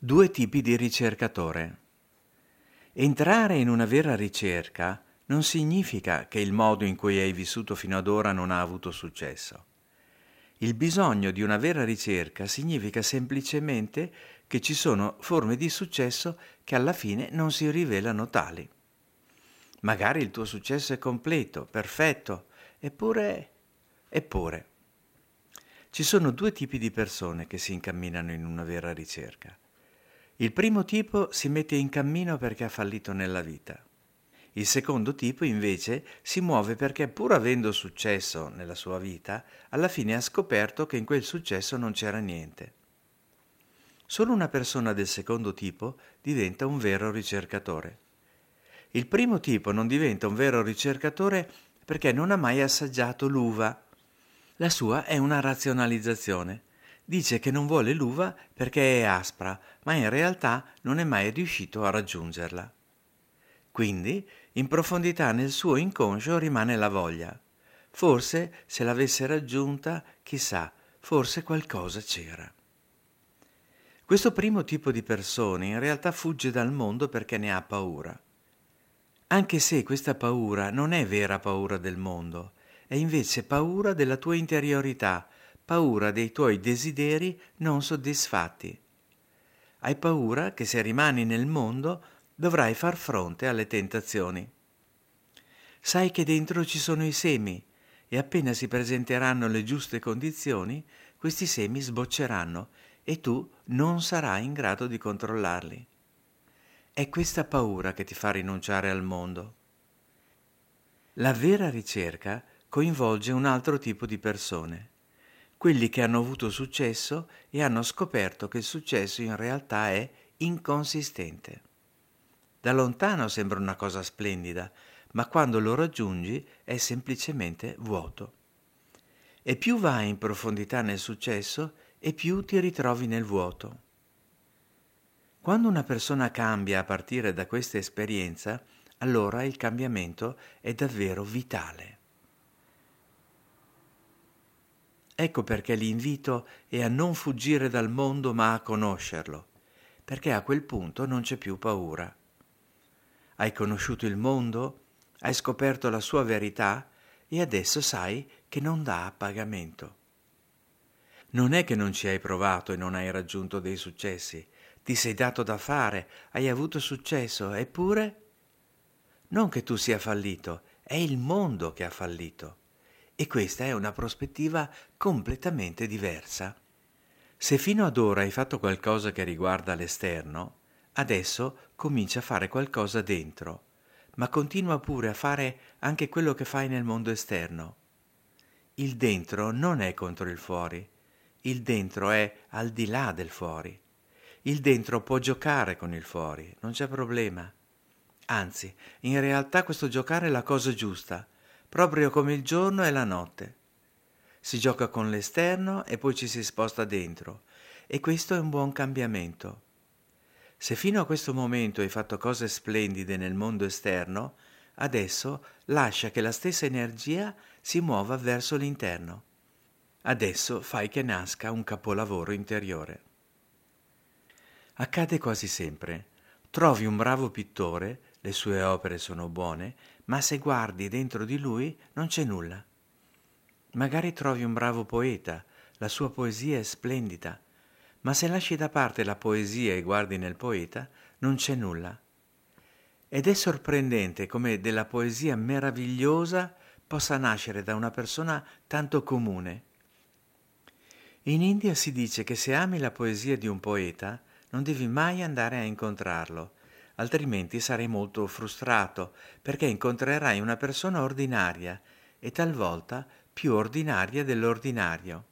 Due tipi di ricercatore. Entrare in una vera ricerca non significa che il modo in cui hai vissuto fino ad ora non ha avuto successo. Il bisogno di una vera ricerca significa semplicemente che ci sono forme di successo che alla fine non si rivelano tali. Magari il tuo successo è completo, perfetto, eppure ci sono due tipi di persone che si incamminano in una vera ricerca. Il primo tipo si mette in cammino perché ha fallito nella vita. Il secondo tipo invece si muove perché pur avendo successo nella sua vita, alla fine ha scoperto che in quel successo non c'era niente. Solo una persona del secondo tipo diventa un vero ricercatore. Il primo tipo non diventa un vero ricercatore perché non ha mai assaggiato l'uva. La sua è una razionalizzazione. Dice che non vuole l'uva perché è aspra, ma in realtà non è mai riuscito a raggiungerla. Quindi, in profondità nel suo inconscio rimane la voglia. Forse, se l'avesse raggiunta, chissà, forse qualcosa c'era. Questo primo tipo di persone in realtà fugge dal mondo perché ne ha paura. Anche se questa paura non è vera paura del mondo, è invece paura della tua interiorità, paura dei tuoi desideri non soddisfatti. Hai paura che se rimani nel mondo dovrai far fronte alle tentazioni. Sai che dentro ci sono i semi e appena si presenteranno le giuste condizioni, questi semi sbocceranno e tu non sarai in grado di controllarli. È questa paura che ti fa rinunciare al mondo. La vera ricerca coinvolge un altro tipo di persone, quelli che hanno avuto successo e hanno scoperto che il successo in realtà è inconsistente. Da lontano sembra una cosa splendida, ma quando lo raggiungi è semplicemente vuoto. E più vai in profondità nel successo e più ti ritrovi nel vuoto. Quando una persona cambia a partire da questa esperienza, allora il cambiamento è davvero vitale. Ecco perché l'invito è a non fuggire dal mondo ma a conoscerlo, perché a quel punto non c'è più paura. Hai conosciuto il mondo, hai scoperto la sua verità e adesso sai che non dà a pagamento. Non è che non ci hai provato e non hai raggiunto dei successi, ti sei dato da fare, hai avuto successo, eppure non che tu sia fallito, è il mondo che ha fallito. E questa è una prospettiva completamente diversa. Se fino ad ora hai fatto qualcosa che riguarda l'esterno, adesso comincia a fare qualcosa dentro, ma continua pure a fare anche quello che fai nel mondo esterno. Il dentro non è contro il fuori, il dentro è al di là del fuori. Il dentro può giocare con il fuori, non c'è problema. Anzi, in realtà questo giocare è la cosa giusta, proprio come il giorno e la notte. Si gioca con l'esterno e poi ci si sposta dentro, e questo è un buon cambiamento. Se fino a questo momento hai fatto cose splendide nel mondo esterno, adesso lascia che la stessa energia si muova verso l'interno. Adesso fai che nasca un capolavoro interiore. Accade quasi sempre. Trovi un bravo pittore, le sue opere sono buone, ma se guardi dentro di lui non c'è nulla. Magari trovi un bravo poeta, la sua poesia è splendida, ma se lasci da parte la poesia e guardi nel poeta, non c'è nulla. Ed è sorprendente come della poesia meravigliosa possa nascere da una persona tanto comune. In India si dice che se ami la poesia di un poeta, non devi mai andare a incontrarlo, altrimenti sarai molto frustrato, perché incontrerai una persona ordinaria e talvolta più ordinaria dell'ordinario.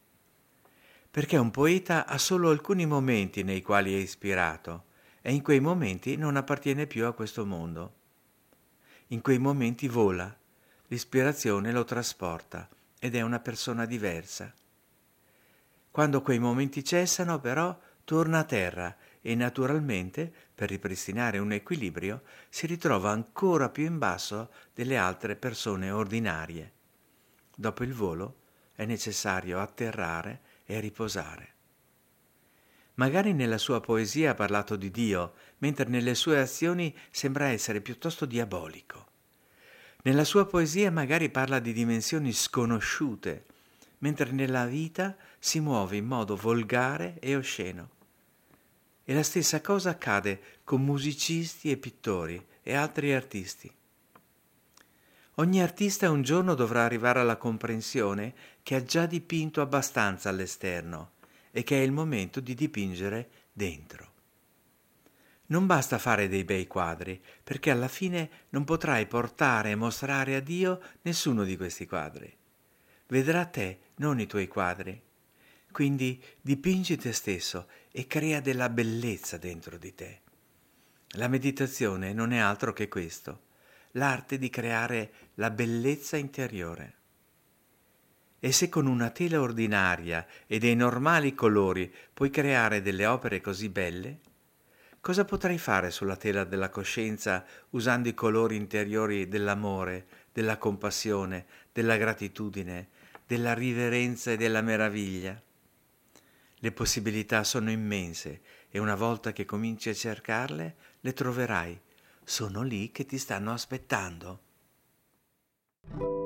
Perché un poeta ha solo alcuni momenti nei quali è ispirato e in quei momenti non appartiene più a questo mondo. In quei momenti vola, l'ispirazione lo trasporta ed è una persona diversa. Quando quei momenti cessano, però, torna a terra e naturalmente, per ripristinare un equilibrio, si ritrova ancora più in basso delle altre persone ordinarie. Dopo il volo è necessario atterrare e riposare. Magari nella sua poesia ha parlato di Dio, mentre nelle sue azioni sembra essere piuttosto diabolico. Nella sua poesia magari parla di dimensioni sconosciute, mentre nella vita si muove in modo volgare e osceno. E la stessa cosa accade con musicisti e pittori e altri artisti. Ogni artista un giorno dovrà arrivare alla comprensione che ha già dipinto abbastanza all'esterno e che è il momento di dipingere dentro. Non basta fare dei bei quadri, perché alla fine non potrai portare e mostrare a Dio nessuno di questi quadri. Vedrà te, non i tuoi quadri. Quindi dipingi te stesso e crea della bellezza dentro di te. La meditazione non è altro che questo, l'arte di creare la bellezza interiore. E se con una tela ordinaria e dei normali colori puoi creare delle opere così belle, cosa potrai fare sulla tela della coscienza usando i colori interiori dell'amore, della compassione, della gratitudine, della riverenza e della meraviglia? Le possibilità sono immense e una volta che cominci a cercarle, le troverai. Sono lì che ti stanno aspettando.